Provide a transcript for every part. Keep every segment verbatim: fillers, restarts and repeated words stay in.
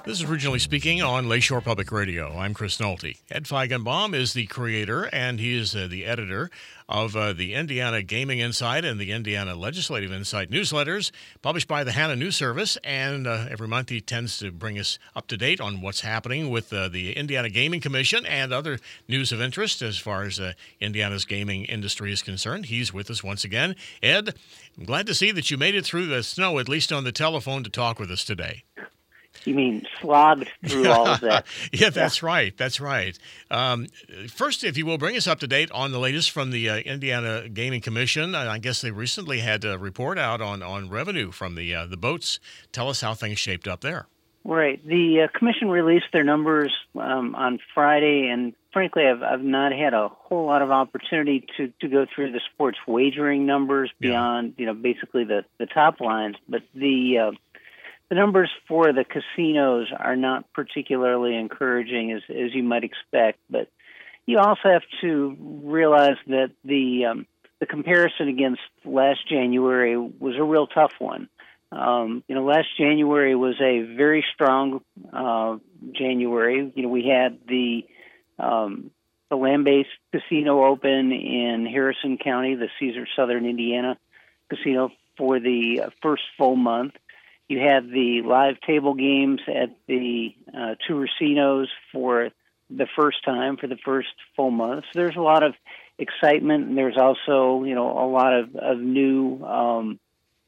This is Originally Speaking on Lakeshore Public Radio. I'm Chris Nolte. Ed Feigenbaum is the creator, and he is uh, the editor of uh, the Indiana Gaming Insight and the Indiana Legislative Insight newsletters, published by the Hannah News Service. And uh, every month he tends to bring us up to date on what's happening with uh, the Indiana Gaming Commission and other news of interest as far as uh, Indiana's gaming industry is concerned. He's with us once again. Ed, I'm glad to see that you made it through the snow, at least on the telephone, to talk with us today. You mean slogged through all of that? yeah, that's yeah. right. That's right. Um, first, if you will, bring us up to date on the latest from the uh, Indiana Gaming Commission. I guess they recently had a report out on, on revenue from the uh, the boats. Tell us how things shaped up there. Right. The uh, commission released their numbers um, on Friday, and frankly, I've I've not had a whole lot of opportunity to, to go through the sports wagering numbers beyond yeah. you know basically the, the top lines, but the uh, The numbers for the casinos are not particularly encouraging, as as you might expect. But you also have to realize that the um, the comparison against last January was a real tough one. Um, you know, last January was a very strong uh, January. You know, we had the um, the land-based casino open in Harrison County, the Caesars Southern Indiana Casino, for the first full month. You had the live table games at the uh, two racinos for the first time, for the first full month. So there's a lot of excitement, and there's also, you know, a lot of, of new um,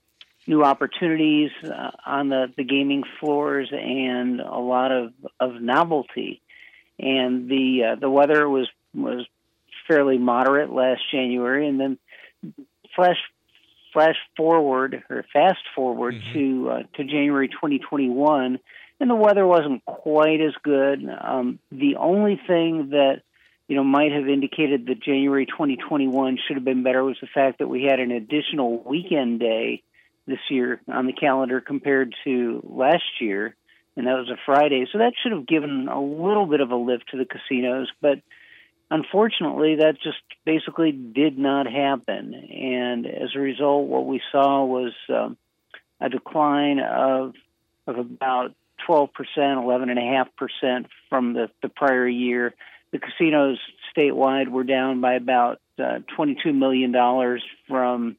new opportunities uh, on the, the gaming floors, and a lot of, of novelty. And the uh, the weather was was fairly moderate last January, and then flash. Flash forward or fast forward mm-hmm. to uh, to January twenty twenty-one, and the weather wasn't quite as good. Um, the only thing that you know might have indicated that January twenty twenty-one should have been better was the fact that we had an additional weekend day this year on the calendar compared to last year, and that was a Friday. So that should have given a little bit of a lift to the casinos, but unfortunately, that just basically did not happen. And as a result, what we saw was um, a decline of of about twelve percent, eleven point five percent from the, the prior year. The casinos statewide were down by about uh, twenty-two million dollars from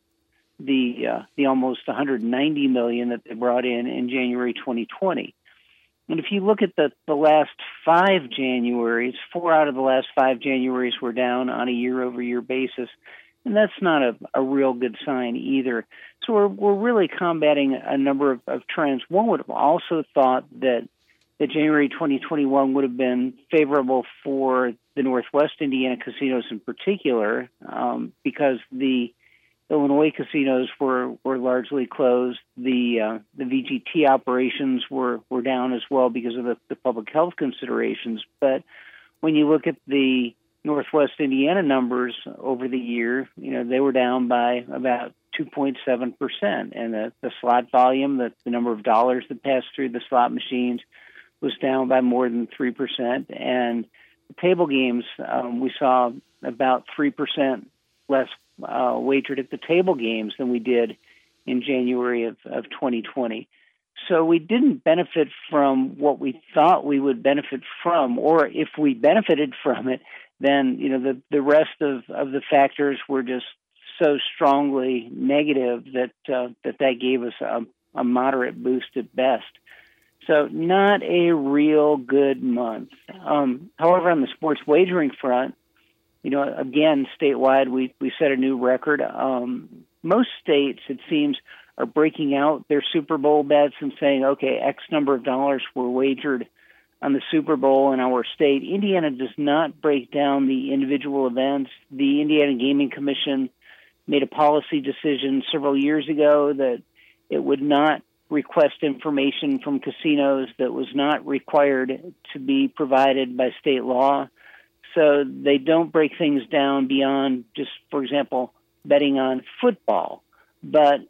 the uh, the almost one hundred ninety million dollars that they brought in in January twenty twenty. And if you look at the, the last five Januaries, four out of the last five Januaries were down on a year-over-year basis, and that's not a, a real good sign either. So we're we're really combating a number of, of trends. One would have also thought that, that January twenty twenty-one would have been favorable for the Northwest Indiana casinos in particular, um, because the Illinois casinos were, were largely closed. The uh, the V G T operations were, were down as well because of the, the public health considerations. But when you look at the Northwest Indiana numbers over the year, you know, they were down by about two point seven percent. And the, the slot volume, the, the number of dollars that passed through the slot machines, was down by more than three percent. And the table games, um, we saw about three percent less Uh, wagered at the table games than we did in January of, of twenty twenty. So we didn't benefit from what we thought we would benefit from, or if we benefited from it, then you know the, the rest of, of the factors were just so strongly negative that uh, that that gave us a, a moderate boost at best. So not a real good month. Um, however, on the sports wagering front, You know, again, statewide, we, we set a new record. Um, most states, it seems, are breaking out their Super Bowl bets and saying, okay, X number of dollars were wagered on the Super Bowl in our state. Indiana does not break down the individual events. The Indiana Gaming Commission made a policy decision several years ago that it would not request information from casinos that was not required to be provided by state law. So they don't break things down beyond just, for example, betting on football. But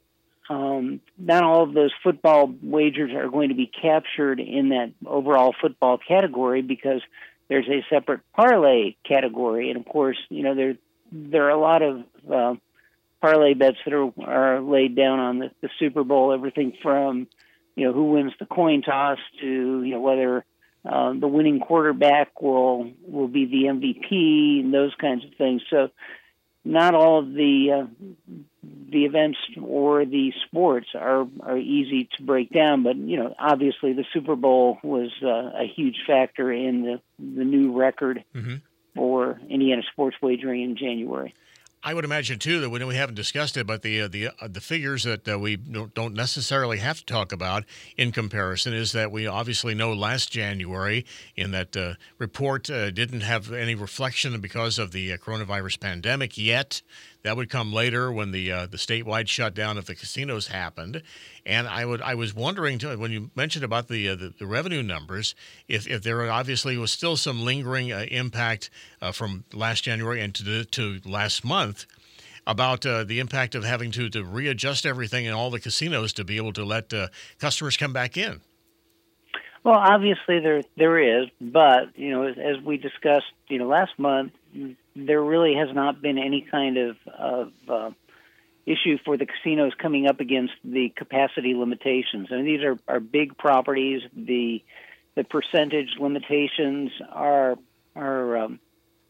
um, not all of those football wagers are going to be captured in that overall football category because there's a separate parlay category. And, of course, you know, there there are a lot of uh, parlay bets that are, are laid down on the, the Super Bowl, everything from you know, who wins the coin toss to, you know, whether uh, the winning quarterback will will be the M V P and those kinds of things. So not all of the uh, the events or the sports are are easy to break down, but you know, obviously the Super Bowl was uh, a huge factor in the the new record mm-hmm. for Indiana sports wagering in January. I would imagine too that when we haven't discussed it, but the uh, the uh, the figures that uh, we don't necessarily have to talk about in comparison is that we obviously know last January in that uh, report uh, didn't have any reflection because of the uh, coronavirus pandemic yet. That would come later when the uh, the statewide shutdown of the casinos happened, and I would I was wondering too, when you mentioned about the uh, the, the revenue numbers, if if there obviously was still some lingering uh, impact uh, from last January and to the, to last month about uh, the impact of having to to readjust everything in all the casinos to be able to let uh, customers come back in. Well, obviously there there is, but you know, as, as we discussed, you know, last month, there really has not been any kind of of uh, issue for the casinos coming up against the capacity limitations. I mean, these are, are big properties. The the percentage limitations are are um,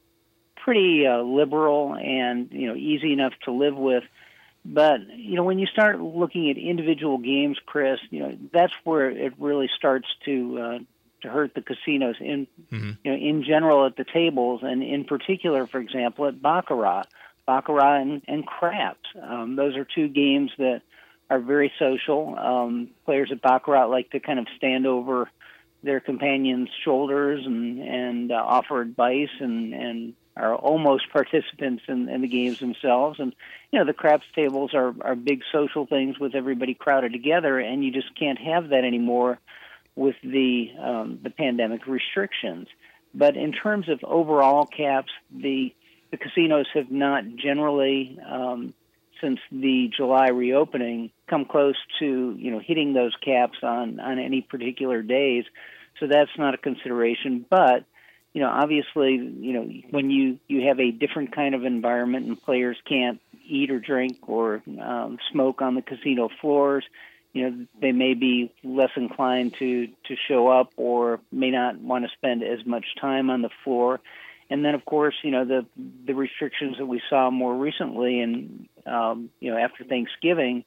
pretty uh, liberal and you know easy enough to live with. But, you know, when you start looking at individual games, Chris, you know, that's where it really starts to uh, to hurt the casinos in, mm-hmm. you know, in general at the tables, and in particular, for example, at Baccarat, Baccarat and, and Craps. Um, those are two games that are very social. Um, players at Baccarat like to kind of stand over their companions' shoulders and, and uh, offer advice and, and are almost participants in, in the games themselves. And, you know, the craps tables are, are big social things with everybody crowded together, and you just can't have that anymore with the um, the pandemic restrictions. But in terms of overall caps, the the casinos have not generally, um, since the July reopening, come close to, you know, hitting those caps on, on any particular days. So that's not a consideration. But you know, obviously, you know, when you, you have a different kind of environment and players can't eat or drink or um, smoke on the casino floors, you know, they may be less inclined to, to show up or may not want to spend as much time on the floor. And then, of course, you know, the the restrictions that we saw more recently and, um, you know, after Thanksgiving,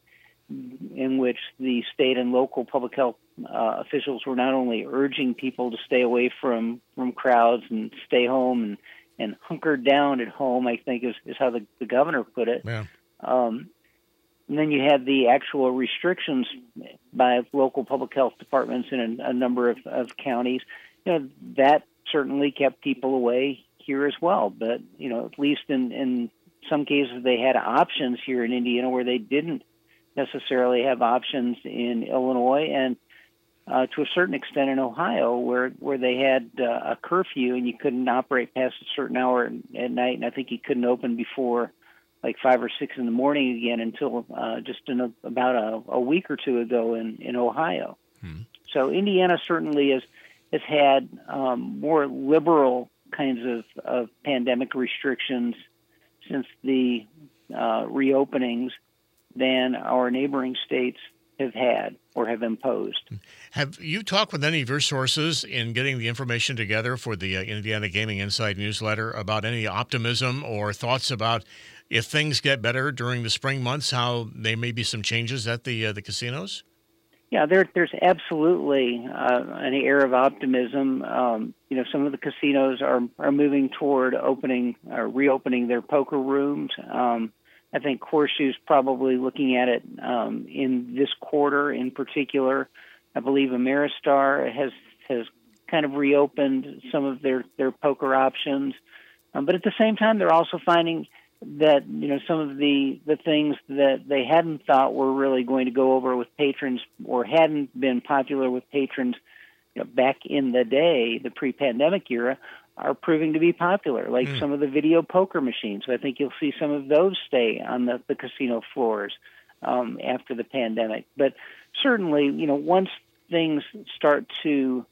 in which the state and local public health uh, officials were not only urging people to stay away from, from crowds and stay home and, and hunker down at home, I think is, is how the, the governor put it. Yeah. Um, and then you had the actual restrictions by local public health departments in a, a number of, of counties. You know, that certainly kept people away here as well. But, you know, at least in, in some cases they had options here in Indiana where they didn't necessarily have options in Illinois and uh, to a certain extent in Ohio, where where they had uh, a curfew and you couldn't operate past a certain hour at night, and I think you couldn't open before like five or six in the morning again until uh, just in a, about a, a week or two ago in, in Ohio. Hmm. So Indiana certainly has has had um, more liberal kinds of, of pandemic restrictions since the uh, reopenings than our neighboring states have had or have imposed. Have you talked with any of your sources in getting the information together for the uh, Indiana Gaming Inside newsletter about any optimism or thoughts about if things get better during the spring months, how there may be some changes at the uh, the casinos? Yeah, there, there's absolutely uh, an air of optimism. Um, you know, some of the casinos are, are moving toward opening or reopening their poker rooms. Um, I think Horseshoe's probably looking at it um, in this quarter in particular. I believe Ameristar has has kind of reopened some of their, their poker options. Um, but at the same time, they're also finding that, you know, some of the, the things that they hadn't thought were really going to go over with patrons or hadn't been popular with patrons, you know, back in the day, the pre-pandemic era, are proving to be popular, like mm. some of the video poker machines. So I think you'll see some of those stay on the, the casino floors um, after the pandemic. But certainly, you know, once things start to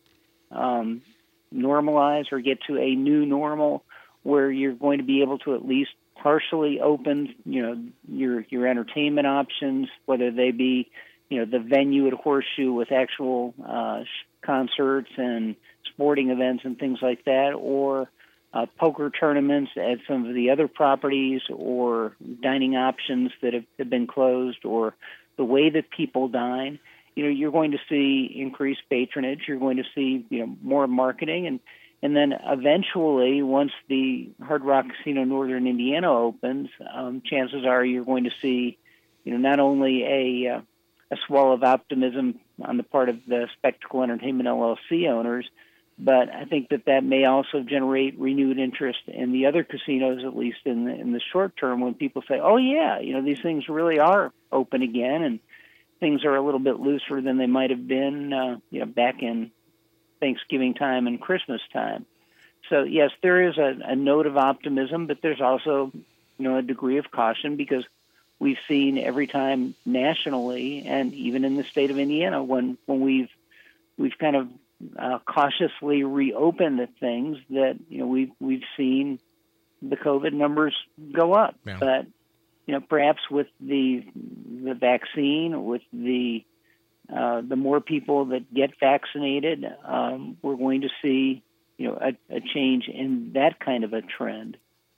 um, normalize or get to a new normal where you're going to be able to at least partially open, you know, your your entertainment options, whether they be, you know, the venue at Horseshoe with actual uh, concerts and sporting events and things like that, or uh, poker tournaments at some of the other properties, or dining options that have, have been closed, or the way that people dine. You know, you're going to see increased patronage. You're going to see, you know, more marketing, and and then eventually, once the Hard Rock Casino Northern Indiana opens, um, chances are you're going to see, you know, not only a uh, a swell of optimism on the part of the Spectacle Entertainment L L C owners, but I think that that may also generate renewed interest in the other casinos, at least in the, in the short term, when people say, "Oh yeah, you know, these things really are open again, and things are a little bit looser than they might have been, uh, you know, back in Thanksgiving time and Christmas time." So yes, there is a, a note of optimism, but there's also, you know, a degree of caution, because we've seen every time nationally, and even in the state of Indiana, when when we've we've kind of uh, cautiously reopened the things, that, you know, we've we've seen the COVID numbers go up. Yeah. But you know, perhaps with the the vaccine, with the uh, the more people that get vaccinated, um, we're going to see, you know, a, a change in that kind of a trend.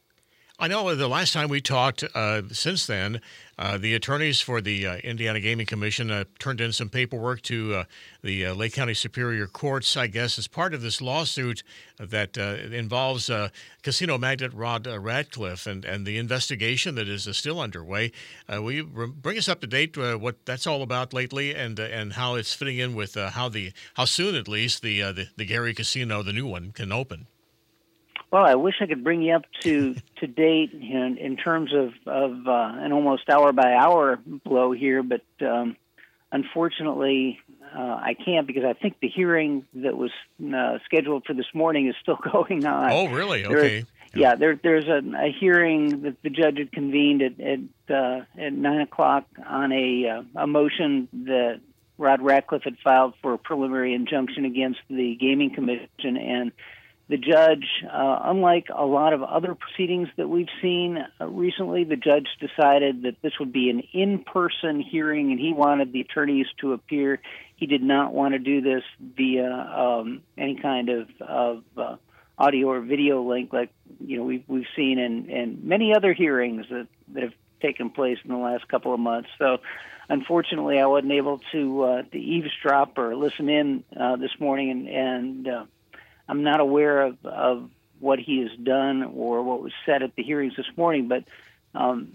I know the last time we talked, uh, since then, uh, the attorneys for the uh, Indiana Gaming Commission uh, turned in some paperwork to uh, the uh, Lake County Superior Courts, I guess, as part of this lawsuit that uh, involves uh, casino magnate Rod uh, Radcliffe and, and the investigation that is uh, still underway. Uh, will you re- bring us up to date uh, what that's all about lately, and uh, and how it's fitting in with uh, how the how soon at least the, uh, the the Gary Casino, the new one, can open? Well, I wish I could bring you up to, to date in, in terms of, of uh, an almost hour-by-hour blow here, but um, unfortunately uh, I can't, because I think the hearing that was uh, scheduled for this morning is still going on. Oh, really? There Okay. is, yeah, there, there's a, a hearing that the judge had convened at at, uh, at nine o'clock on a, uh, a motion that Rod Radcliffe had filed for a preliminary injunction against the Gaming Commission, and the judge, uh, unlike a lot of other proceedings that we've seen uh, recently, the judge decided that this would be an in-person hearing, and he wanted the attorneys to appear. He did not want to do this via um, any kind of, of uh, audio or video link, like, you know, we've we've seen in, in many other hearings that, that have taken place in the last couple of months. So, unfortunately, I wasn't able to uh, to eavesdrop or listen in uh, this morning, and and uh, I'm not aware of, of what he has done or what was said at the hearings this morning, but um,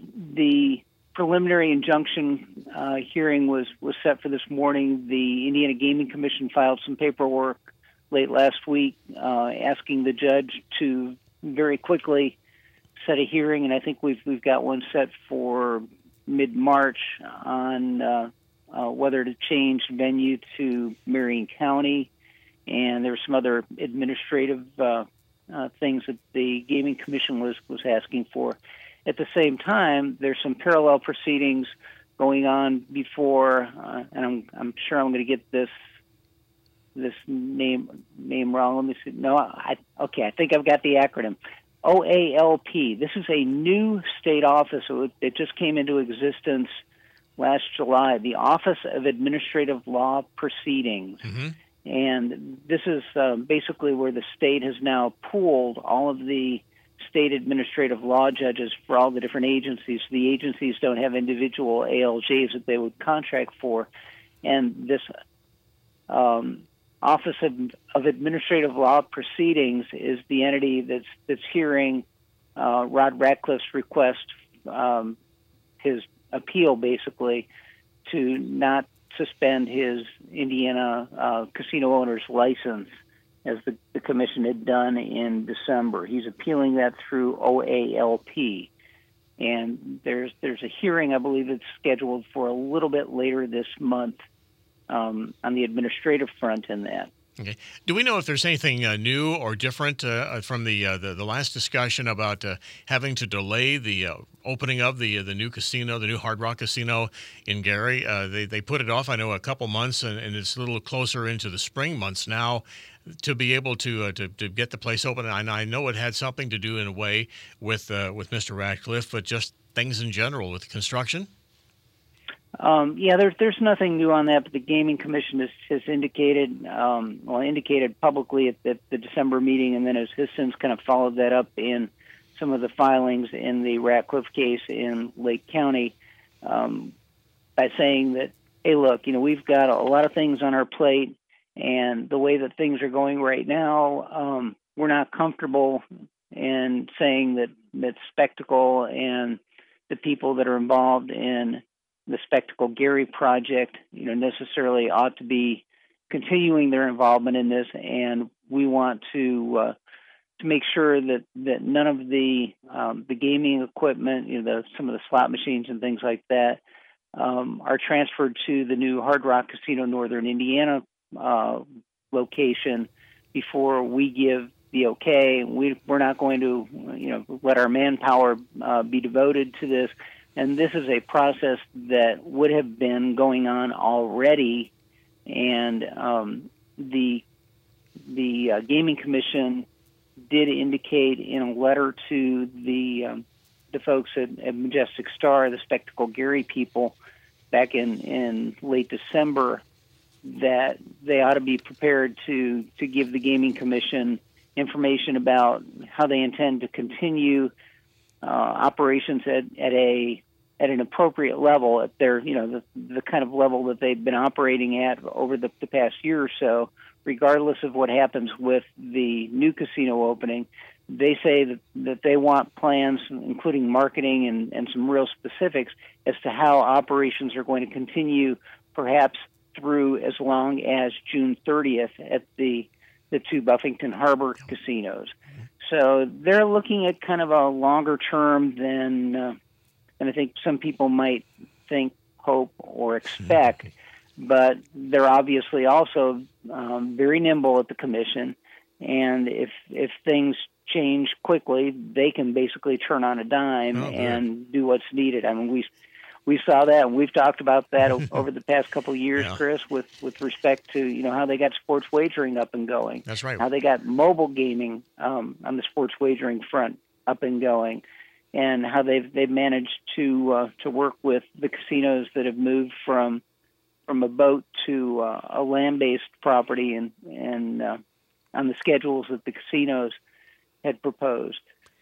the preliminary injunction uh, hearing was, was set for this morning. The Indiana Gaming Commission filed some paperwork late last week uh, asking the judge to very quickly set a hearing, and I think we've we've got one set for mid-March on uh, uh, whether to change venue to Marion County. And there were some other administrative uh, uh, things that the Gaming Commission was, was asking for. At the same time, there's some parallel proceedings going on before, uh, and I'm, I'm sure I'm going to get this this name name wrong. Let me see. No, I, okay, I think I've got the acronym. O A L P. This is a new state office. It just came into existence last July, the Office of Administrative Law Proceedings. Mm-hmm. And this is uh, basically where the state has now pooled all of the state administrative law judges for all the different agencies. So the agencies don't have individual A L Js that they would contract for. And this um, Office of, of Administrative Law Proceedings is the entity that's, that's hearing uh, Rod Radcliffe's request, um, his appeal basically, to not suspend his Indiana uh, casino owner's license, as the, the commission had done in December. He's appealing that through O A L P. And there's there's a hearing, I believe it's scheduled for a little bit later this month um, on the administrative front in that. Okay. Do we know if there's anything uh, new or different uh, from the, uh, the the last discussion about uh, having to delay the uh, opening of the uh, the new casino, the new Hard Rock Casino in Gary? Uh, they they put it off, I know, a couple months, and, and it's a little closer into the spring months now to be able to uh, to, to get the place open. And I know it had something to do in a way with uh, with Mister Radcliffe, but just things in general with construction. Um, yeah, there's there's nothing new on that, but the Gaming Commission has, has indicated, um, well, indicated publicly at the, the December meeting, and then has, has since kind of followed that up in some of the filings in the Ratcliffe case in Lake County, um, by saying that, hey, look, you know, we've got a lot of things on our plate, and the way that things are going right now, um, we're not comfortable in saying that that Spectacle and the people that are involved in the Spectacle Gary project, you know, necessarily ought to be continuing their involvement in this, and we want to uh, to make sure that, that none of the um, the gaming equipment, you know, the, some of the slot machines and things like that, um, are transferred to the new Hard Rock Casino Northern Indiana uh, location before we give the okay. We we're not going to, you know, let our manpower uh, be devoted to this. And this is a process that would have been going on already, and um, the the uh, Gaming Commission did indicate in a letter to the um, the folks at, at Majestic Star, the Spectacle Gary people, back in, in late December, that they ought to be prepared to to give the Gaming Commission information about how they intend to continue Uh, operations at, at a at an appropriate level, at their, you know, the, the kind of level that they've been operating at over the, the past year or so, regardless of what happens with the new casino opening. They say that, that they want plans, including marketing and, and some real specifics as to how operations are going to continue, perhaps through as long as June thirtieth at the the two Buffington Harbor casinos. So they're looking at kind of a longer term than, uh, than I think some people might think, hope, or expect. But they're obviously also um, very nimble at the commission, and if if things change quickly, they can basically turn on a dime oh, and do what's needed. I mean, we we saw that, and we've talked about that over the past couple of years, yeah. Chris, with, with respect to, you know, how they got sports wagering up and going. That's right. How they got mobile gaming um, on the sports wagering front up and going, and how they've they've managed to uh, to work with the casinos that have moved from from a boat to uh, a land-based property, and and uh, on the schedules that the casinos had proposed.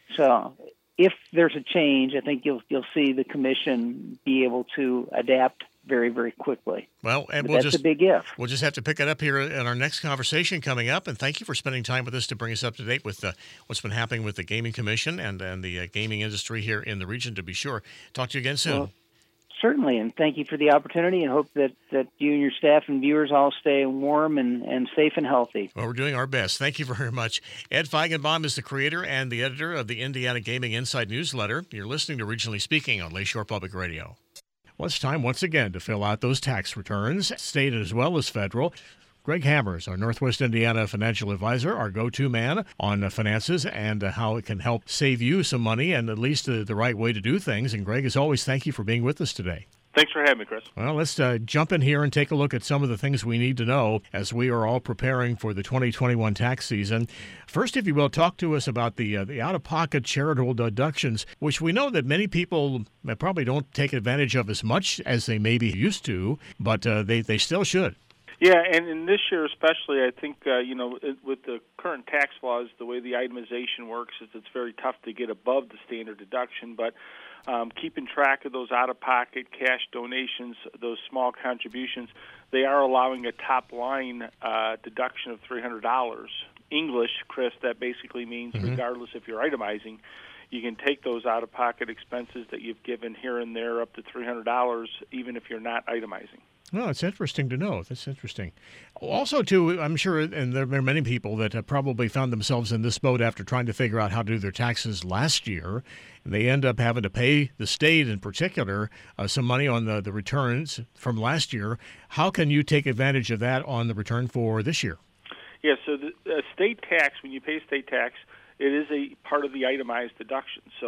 So if there's a change, I think you'll you'll see the commission be able to adapt very, very quickly. Well, and but we'll that's just a big if. We'll just have to pick it up here in our next conversation coming up. And thank you for spending time with us to bring us up to date with uh, what's been happening with the Gaming Commission and and the uh, gaming industry here in the region. To be sure, talk to you again soon. Well, certainly, and thank you for the opportunity, and hope that, that you and your staff and viewers all stay warm and, and safe and healthy. Well, we're doing our best. Thank you very much. Ed Feigenbaum is the creator and the editor of the Indiana Gaming Insight newsletter. You're listening to Regionally Speaking on Lakeshore Public Radio. Well, it's time once again to fill out those tax returns, state as well as federal. Greg Hammers, our Northwest Indiana financial advisor, our go-to man on uh, finances and uh, how it can help save you some money and at least uh, the right way to do things. And Greg, as always, thank you for being with us today. Thanks for having me, Chris. Well, let's uh, jump in here and take a look at some of the things we need to know as we are all preparing for the twenty twenty-one tax season. First, if you will, talk to us about the uh, the out-of-pocket charitable deductions, which we know that many people probably don't take advantage of as much as they maybe used to, but uh, they, they still should. Yeah, and in this year especially, I think, uh, you know, it, with the current tax laws, the way the itemization works is it's very tough to get above the standard deduction, but um, keeping track of those out-of-pocket cash donations, those small contributions, they are allowing a top-line uh, deduction of three hundred dollars. English, Chris, that basically means mm-hmm. regardless if you're itemizing, you can take those out-of-pocket expenses that you've given here and there up to three hundred dollars, even if you're not itemizing. No, it's interesting to know. That's interesting. Also, too, I'm sure, and there are many people that have probably found themselves in this boat after trying to figure out how to do their taxes last year, and they end up having to pay the state in particular uh, some money on the, the returns from last year. How can you take advantage of that on the return for this year? Yeah, so the uh, state tax, when you pay state tax, it is a part of the itemized deduction. So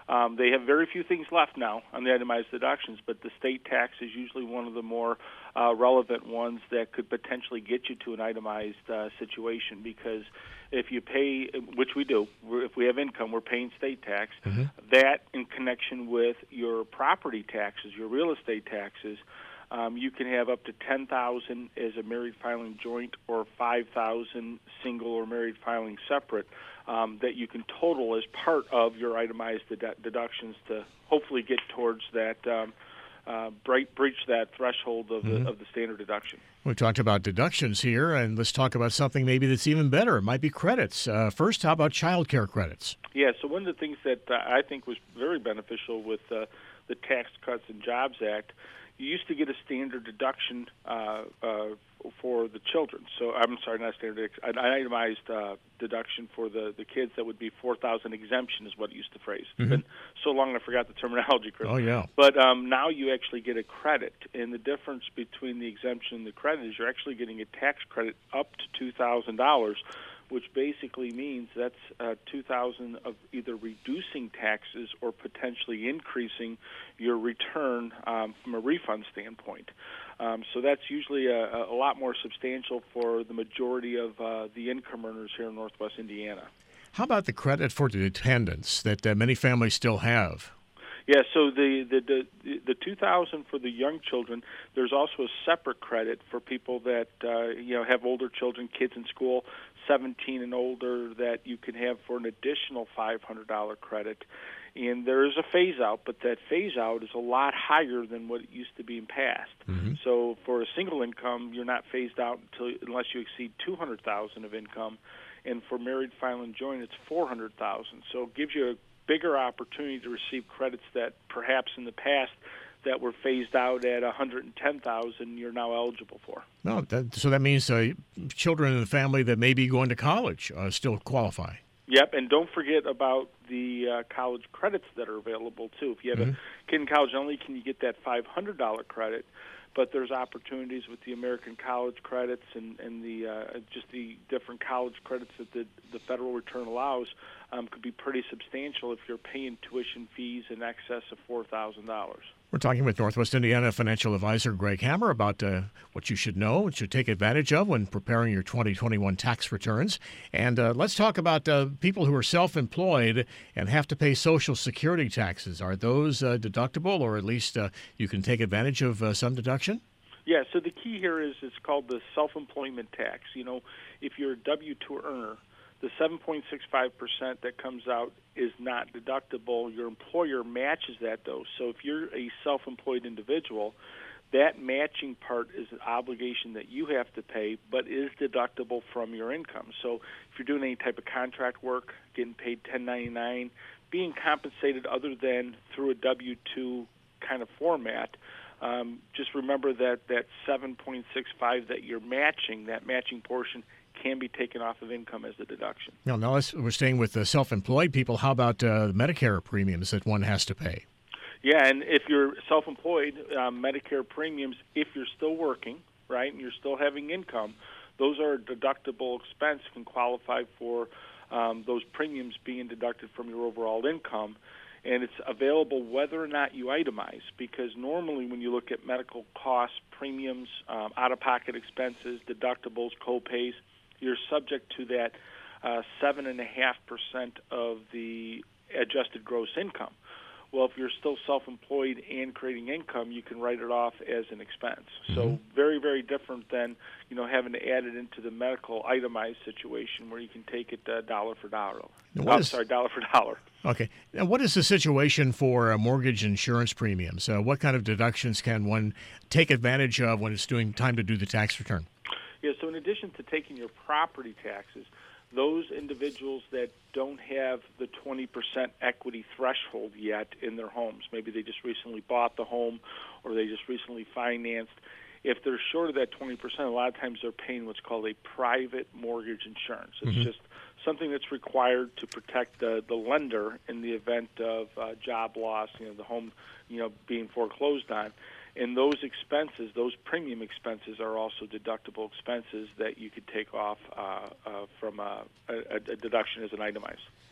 Um, they have very few things left now on the itemized deductions, but the state tax is usually one of the more uh, relevant ones that could potentially get you to an itemized uh, situation, because if you pay, which we do, if we have income, we're paying state tax. Mm-hmm. That in connection with your property taxes, your real estate taxes, um, you can have up to ten thousand dollars as a married filing joint or five thousand dollars single or married filing separate. Um, that you can total as part of your itemized dedu- deductions to hopefully get towards that, um, uh, break, breach that threshold of, mm-hmm. the, of the standard deduction. We talked about deductions here, and let's talk about something maybe that's even better. It might be credits. Uh, first, how about child care credits? Yeah, so one of the things that uh, I think was very beneficial with uh, the Tax Cuts and Jobs Act, you used to get a standard deduction uh, uh, for the children. So I'm sorry, not standard, an itemized uh, deduction for the, the kids that would be four thousand exemption is what it used to phrase. It's mm-hmm. been so long I forgot the terminology, Chris. Oh, yeah. But um, now you actually get a credit, and the difference between the exemption and the credit is you're actually getting a tax credit up to two thousand dollars, which basically means that's uh, two thousand dollars of either reducing taxes or potentially increasing your return um, from a refund standpoint. Um, so that's usually a, a lot more substantial for the majority of uh, the income earners here in Northwest Indiana. How about the credit for the dependents that uh, many families still have? Yeah, so the the the, the two thousand for the young children. There's also a separate credit for people that uh, you know have older children, kids in school, seventeen and older, that you can have for an additional five hundred dollar credit. And there is a phase out, but that phase out is a lot higher than what it used to be in past. Mm-hmm. So for a single income, you're not phased out until unless you exceed two hundred thousand of income, and for married filing joint, it's four hundred thousand. So it gives you a bigger opportunity to receive credits that perhaps in the past that were phased out at one hundred ten thousand you're now eligible for. No, that, so that means uh, children in the family that may be going to college uh, still qualify. Yep, and don't forget about the uh, college credits that are available, too. If you have mm-hmm. a kid in college, not only can you get that five hundred dollar credit, but there's opportunities with the American College credits and, and the uh, just the different college credits that the, the federal return allows um, could be pretty substantial if you're paying tuition fees in excess of four thousand dollars. We're talking with Northwest Indiana financial advisor Greg Hammer about uh, what you should know, what you should take advantage of when preparing your twenty twenty-one tax returns. And uh, let's talk about uh, people who are self-employed and have to pay Social Security taxes. Are those uh, deductible, or at least uh, you can take advantage of uh, some deduction? Yeah, so the key here is it's called the self-employment tax. You know, if you're a W two earner, the seven point six five percent that comes out is not deductible. Your employer matches that, though. So if you're a self-employed individual, that matching part is an obligation that you have to pay, but is deductible from your income. So if you're doing any type of contract work, getting paid ten ninety-nine, being compensated other than through a W two kind of format, um, just remember that that seven point six five that you're matching, that matching portion, can be taken off of income as a deduction. Now, now let's, we're staying with the self-employed people. How about uh, Medicare premiums that one has to pay? Yeah, and if you're self-employed, um, Medicare premiums, if you're still working, right, and you're still having income, those are a deductible expense, can qualify for um, those premiums being deducted from your overall income. And it's available whether or not you itemize, because normally when you look at medical costs, premiums, um, out-of-pocket expenses, deductibles, co-pays, you're subject to that uh, seven point five percent of the adjusted gross income. Well, if you're still self-employed and creating income, you can write it off as an expense. Mm-hmm. So very, very different than, you know, having to add it into the medical itemized situation where you can take it uh, dollar for dollar. I'm oh, sorry, dollar for dollar. Okay. Now, what is the situation for uh, mortgage insurance premiums? Uh, what kind of deductions can one take advantage of when it's doing time to do the tax return? Yeah, so in addition to taking your property taxes, those individuals that don't have the twenty percent equity threshold yet in their homes, maybe they just recently bought the home or they just recently financed, if they're short of that twenty percent, a lot of times they're paying what's called a private mortgage insurance. It's mm-hmm. just something that's required to protect the, the lender in the event of uh, job loss, you know, the home, you know, being foreclosed on. And those expenses, those premium expenses, are also deductible expenses that you could take off uh, uh, from a, a, a deduction as an itemized.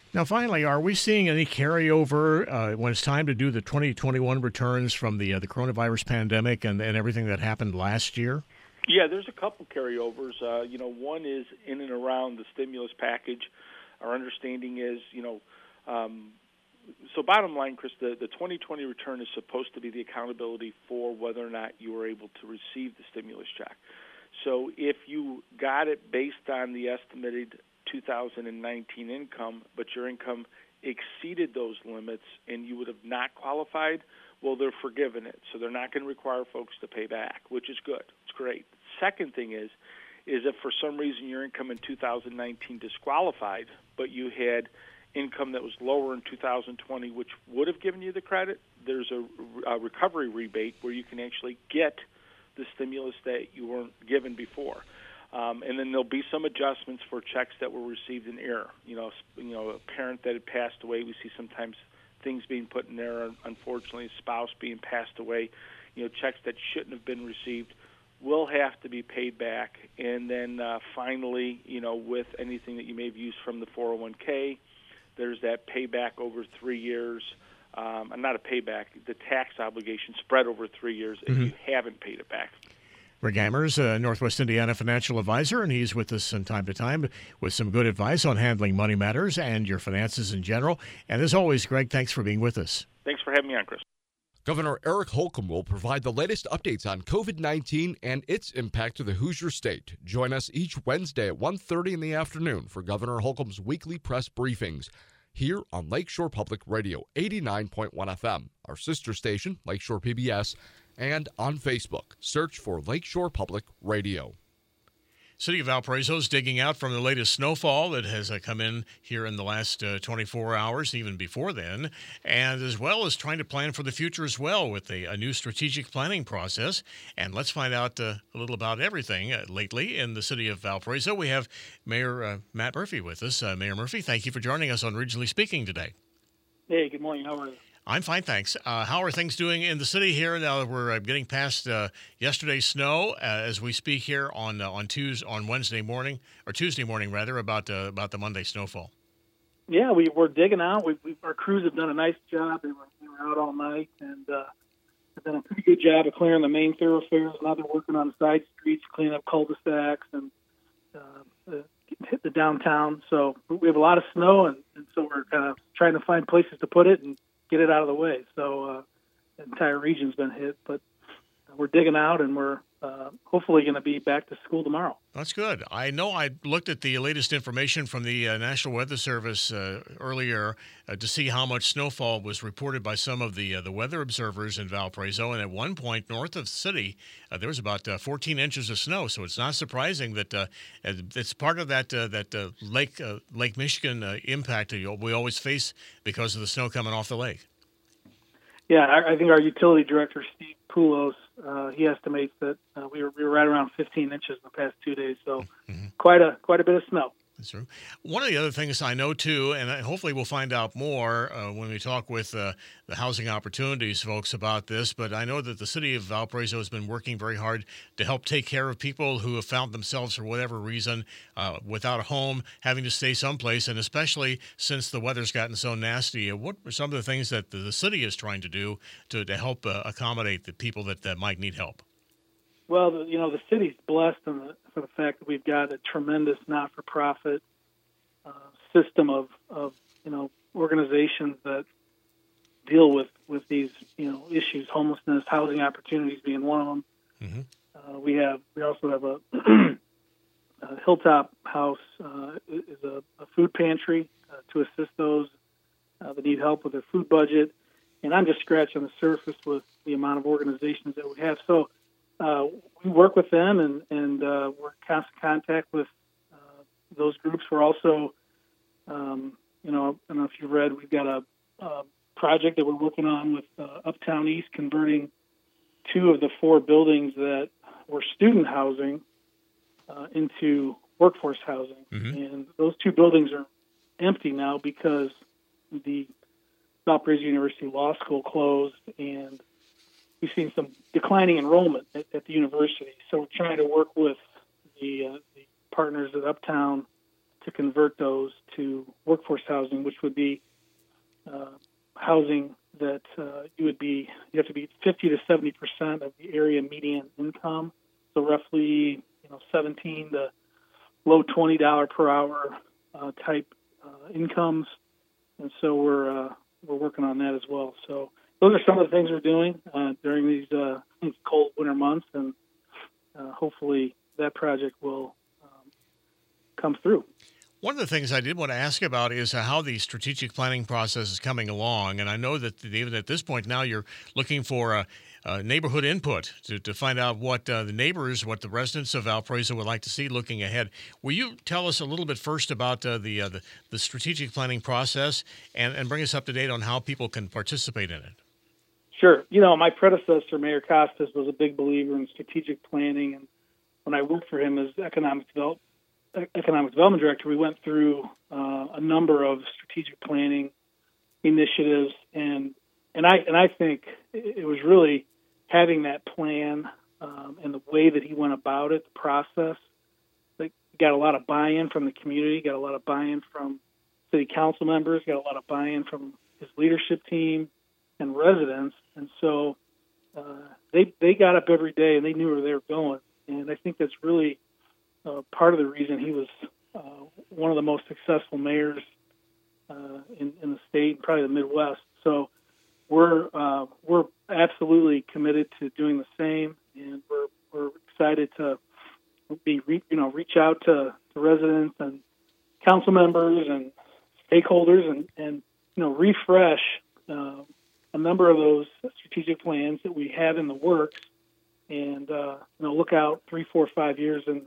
Now, finally, are we seeing any carryover uh, when it's time to do the twenty twenty-one returns from the uh, the coronavirus pandemic and, and everything that happened last year? Yeah, there's a couple carryovers. Uh, you know, one is in and around the stimulus package. Our understanding is, you know, um, so bottom line, Chris, the, the twenty twenty return is supposed to be the accountability for whether or not you were able to receive the stimulus check. So if you got it based on the estimated two thousand nineteen income, but your income exceeded those limits and you would have not qualified, well, they're forgiving it. So they're not going to require folks to pay back, which is good. It's great. Second thing is, is if for some reason your income in two thousand nineteen disqualified, but you had income that was lower in two thousand twenty, which would have given you the credit, there's a, a recovery rebate where you can actually get the stimulus that you weren't given before. Um, and then there'll be some adjustments for checks that were received in error. You know, you know, a parent that had passed away, we see sometimes things being put in error. Unfortunately, a spouse being passed away, you know, checks that shouldn't have been received will have to be paid back. And then uh, finally, you know, with anything that you may have used from the four oh one k, there's that payback over three years. Um, and not a payback, the tax obligation spread over three years if mm-hmm. you haven't paid it back. Greg Hammers, a Northwest Indiana financial advisor, and he's with us from time to time with some good advice on handling money matters and your finances in general. And as always, Greg, thanks for being with us. Thanks for having me on, Chris. Governor Eric Holcomb will provide the latest updates on COVID nineteen and its impact to the Hoosier State. Join us each Wednesday at one thirty in the afternoon for Governor Holcomb's weekly press briefings here on Lakeshore Public Radio, eighty-nine point one F M, our sister station, Lakeshore P B S, and on Facebook. Search for Lakeshore Public Radio. City of Valparaiso is digging out from the latest snowfall that has uh, come in here in the last uh, twenty-four hours, even before then, and as well as trying to plan for the future as well with a, a new strategic planning process. And let's find out uh, a little about everything uh, lately in the City of Valparaiso. We have Mayor uh, Matt Murphy with us. Uh, Mayor Murphy, thank you for joining us on Regionally Speaking today. Hey, good morning. How are you? I'm fine, thanks. Uh, how are things doing in the city here now that we're uh, getting past uh, yesterday's snow uh, as we speak here on uh, on Tuesday, on Wednesday morning or Tuesday morning rather about uh, about the Monday snowfall? Yeah, we we're digging out. We, we our crews have done a nice job. They were, they were out all night and uh, have done a pretty good job of clearing the main thoroughfares. Now they're working on the side streets, cleaning up cul-de-sacs and uh, uh, hit the downtown. So we have a lot of snow, and, and so we're kind of trying to find places to put it and get it out of the way. So uh, the entire region's been hit, but we're digging out, and we're uh, hopefully going to be back to school tomorrow. That's good. I know I looked at the latest information from the uh, National Weather Service uh, earlier uh, to see how much snowfall was reported by some of the uh, the weather observers in Valparaiso, and at one point north of the city, uh, there was about uh, fourteen inches of snow. So it's not surprising that uh, it's part of that uh, that uh, Lake uh, Lake Michigan uh, impact we always face because of the snow coming off the lake. Yeah, I, I think our utility director, Steve Poulos, uh, he estimates that uh, we were we were right around fifteen inches in the past two days. So mm-hmm. quite a quite a bit of snow. That's true. One of the other things I know, too, and hopefully we'll find out more uh, when we talk with uh, the Housing Opportunities folks about this, but I know that the City of Valparaiso has been working very hard to help take care of people who have found themselves, for whatever reason, uh, without a home, having to stay someplace, and especially since the weather's gotten so nasty. What are some of the things that the city is trying to do to, to help uh, accommodate the people that, that might need help? Well, the, you know, the city's blessed in the, for the fact that we've got a tremendous not-for-profit uh, system of, of, you know, organizations that deal with, with these, you know, issues, homelessness, housing opportunities being one of them. Mm-hmm. Uh, we have, we also have a, a Hilltop House uh, is a, a food pantry uh, to assist those uh, that need help with their food budget. And I'm just scratching the surface with the amount of organizations that we have. So, Uh, we work with them, and, and uh, we're in constant contact with uh, those groups. We're also, um, you know, I don't know if you've read, we've got a, a project that we're working on with uh, Uptown East, converting two of the four buildings that were student housing uh, into workforce housing. Mm-hmm. And those two buildings are empty now because the Valparaiso University Law School closed, and we've seen some declining enrollment at, at the university. So we're trying to work with the, uh, the partners at Uptown to convert those to workforce housing, which would be uh, housing that uh, you would be you have to be fifty to seventy percent of the area median income, so roughly you know seventeen to low twenty dollar per hour uh, type uh, incomes, and so we're uh, we're working on that as well. So those are some of the things we're doing uh, during these, uh, these cold winter months, and uh, hopefully that project will um, come through. One of the things I did want to ask about is uh, how the strategic planning process is coming along. And I know that even at this point now you're looking for uh, uh, neighborhood input to, to find out what uh, the neighbors, what the residents of Valparaiso would like to see looking ahead. Will you tell us a little bit first about uh, the, uh, the the strategic planning process and, and bring us up to date on how people can participate in it? Sure. You know, my predecessor, Mayor Costas, was a big believer in strategic planning. And when I worked for him as economic development, economic development director, we went through uh, a number of strategic planning initiatives, and and I and I think it was really having that plan um, and the way that he went about it, the process. Like, got a lot of buy-in from the community, got a lot of buy-in from city council members, got a lot of buy-in from his leadership team and residents, and so uh, they they got up every day and they knew where they were going, and I think that's really Uh, part of the reason he was uh, one of the most successful mayors uh, in, in the state, probably the Midwest. So we're uh, we're absolutely committed to doing the same, and we're we're excited to be re- you know reach out to, to residents and council members and stakeholders, and, and you know refresh uh, a number of those strategic plans that we have in the works, and uh, you know look out three, four, five years and.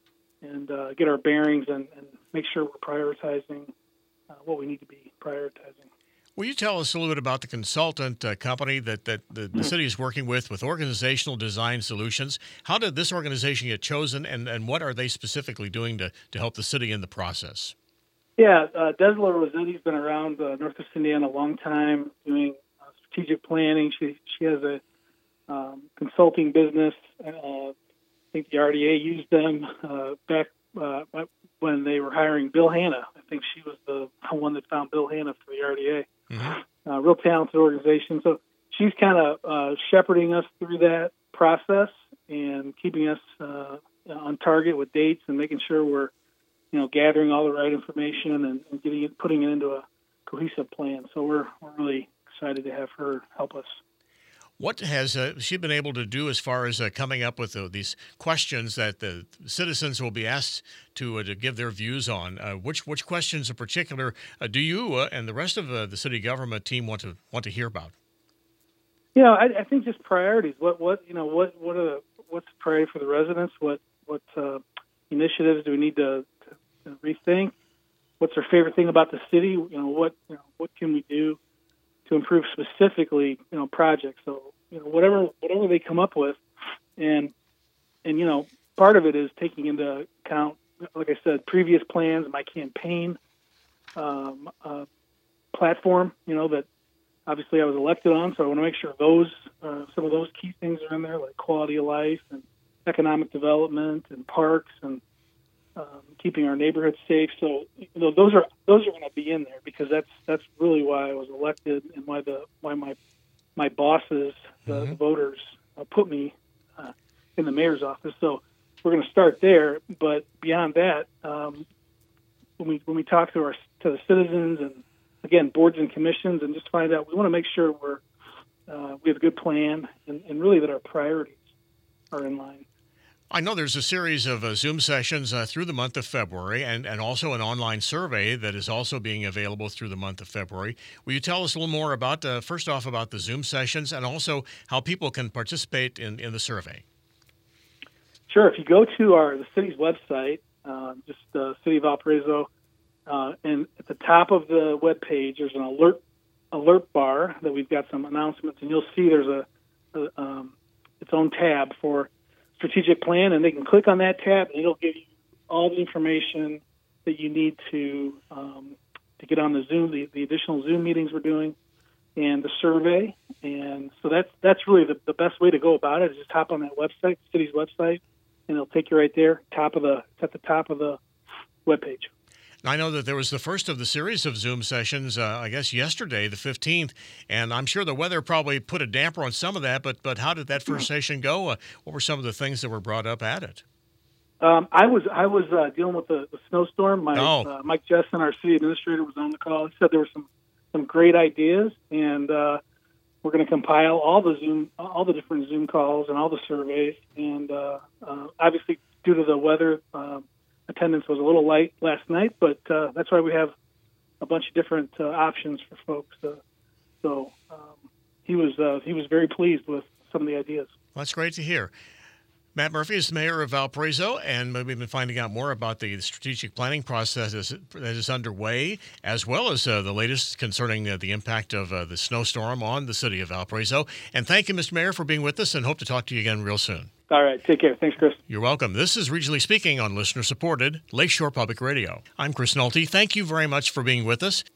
and uh, get our bearings and, and make sure we're prioritizing uh, what we need to be prioritizing. Will you tell us a little bit about the consultant uh, company that, that the, the city is working with, with Organizational Design Solutions? How did this organization get chosen, and, and what are they specifically doing to, to help the city in the process? Yeah, uh, Desla Rossetti's been around uh, Northwest Indiana a long time doing uh, strategic planning. She, she has a um, consulting business. Uh, I think the R D A used them uh, back uh, when they were hiring Bill Hanna. I think she was the one that found Bill Hanna for the R D A. Mm-hmm. Uh, real talented organization. So she's kind of uh, shepherding us through that process and keeping us uh, on target with dates and making sure we're, you know, gathering all the right information and, and getting it, putting it into a cohesive plan. So we're we're really excited to have her help us. What has uh, she been able to do as far as uh, coming up with uh, these questions that the citizens will be asked to uh, to give their views on? Uh, which which questions in particular uh, do you uh, and the rest of uh, the city government team want to want to hear about? You know, I, I think just priorities. What what you know what what are the, what's the priority for the residents? What what uh, initiatives do we need to, to, to rethink? What's their favorite thing about the city? You know what you know what can we do to improve specifically, you know, projects. So, you know, whatever whatever they come up with, and and you know, part of it is taking into account, like I said, previous plans, my campaign um, uh, platform. You know, that obviously I was elected on, so I want to make sure those uh, some of those key things are in there, like quality of life and economic development and parks and um, keeping our neighborhoods safe. So, you know, those are those are going to be in there because that's that's really why I was elected and why the why my my bosses, the, mm-hmm. the voters, uh, put me uh, in the mayor's office. So we're going to start there. But beyond that, um, when we when we talk to our to the citizens and again boards and commissions and just find out, we want to make sure we're uh, we have a good plan and, and really that our priorities are in line. I know there's a series of uh, Zoom sessions uh, through the month of February and, and also an online survey that is also being available through the month of February. Will you tell us a little more about, uh, first off, about the Zoom sessions and also how people can participate in, in the survey? Sure. If you go to our the city's website, uh, just uh, City of Valparaiso, uh, and at the top of the web page, there's an alert alert bar that we've got some announcements, and you'll see there's a, a um, its own tab for strategic plan, and they can click on that tab, and it'll give you all the information that you need to um, to get on the Zoom, the, the additional Zoom meetings we're doing, and the survey. And so that's that's really the, the best way to go about it is just hop on that website, the city's website, and it'll take you right there, top of the it's at the top of the webpage. I know that there was the first of the series of Zoom sessions, uh, I guess, yesterday, the fifteenth, and I'm sure the weather probably put a damper on some of that, but but how did that first session go? Uh, what were some of the things that were brought up at it? Um, I was I was uh, dealing with the, the snowstorm. My, oh. uh, Mike Jessen, our city administrator, was on the call. He said there were some, some great ideas, and uh, we're going to compile all the Zoom, all the different Zoom calls and all the surveys. And uh, uh, obviously, due to the weather, uh, attendance was a little light last night, but uh, that's why we have a bunch of different uh, options for folks. Uh, so um, he was uh, he was very pleased with some of the ideas. Well, that's great to hear. Matt Murphy is the mayor of Valparaiso, and we've been finding out more about the strategic planning process that is underway, as well as uh, the latest concerning uh, the impact of uh, the snowstorm on the city of Valparaiso. And thank you, Mister Mayor, for being with us, and hope to talk to you again real soon. All right. Take care. Thanks, Chris. You're welcome. This is Regionally Speaking on listener-supported Lakeshore Public Radio. I'm Chris Nolte. Thank you very much for being with us.